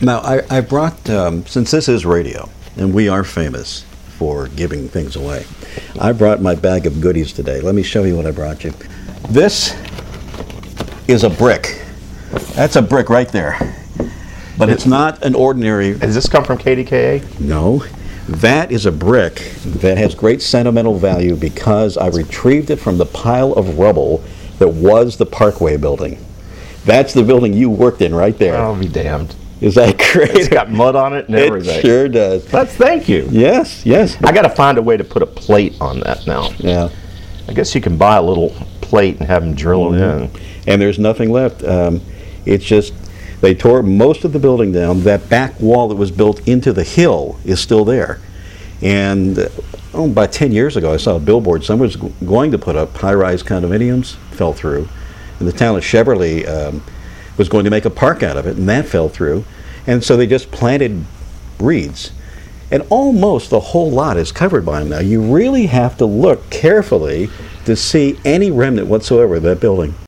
Now, I brought, since this is radio, and we are famous for giving things away, I brought my bag of goodies today. Let me show you what I brought you. This is a brick. That's a brick right there. But it's not an ordinary... Does this come from KDKA? No. That is a brick that has great sentimental value because I retrieved it from the pile of rubble that was the Parkway building. That's the building you worked in right there. I'll be damned. Is that great? It's got mud on it and everything. It sure does. Thank you. Yes, yes. I got to find a way to put a plate on that now. Yeah. I guess you can buy a little plate and have them drill it in. And there's nothing left. It's just, they tore most of the building down. That back wall that was built into the hill is still there. And about 10 years ago, I saw a billboard. Someone was going to put up high-rise condominiums, fell through. And the town of Cheverly was going to make a park out of it, and that fell through. And so they just planted reeds. And almost the whole lot is covered by them now. You really have to look carefully to see any remnant whatsoever of that building.